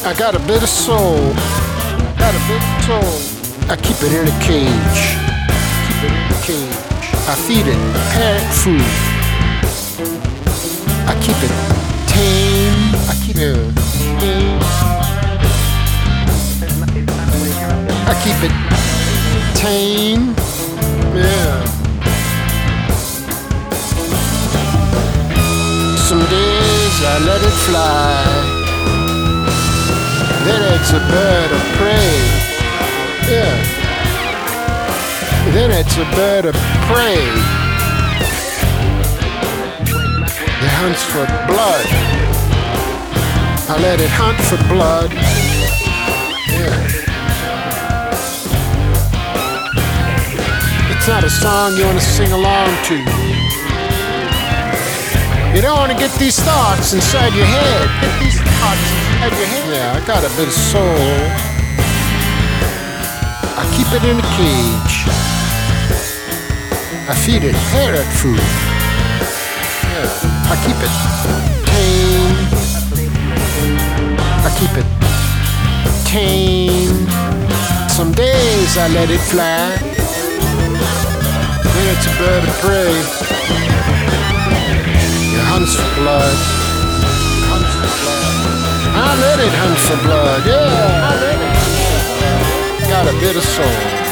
I got a bit of soul. Got a bit of soul. I keep it in a cage. Keep it in a cage. I feed it parrot food. I keep it tame. I keep it tame. I keep it tame. Yeah. Some days I let it fly. Then it's a bird of prey. Yeah. Then it's a bird of prey. It hunts for blood. I let it hunt for blood. Yeah. It's not a song you want to sing along to. You don't want to get these thoughts inside your head. Get these thoughts inside your head. Yeah, I got a bit of soul. I keep it in a cage. I feed it parrot food. Yeah, I keep it tame. I keep it tame. Some days I let it fly. Then it's a bird of prey. It hunts for blood. Hunts for blood. I let it hunt for blood. Yeah, I let it. Got a bit of soul.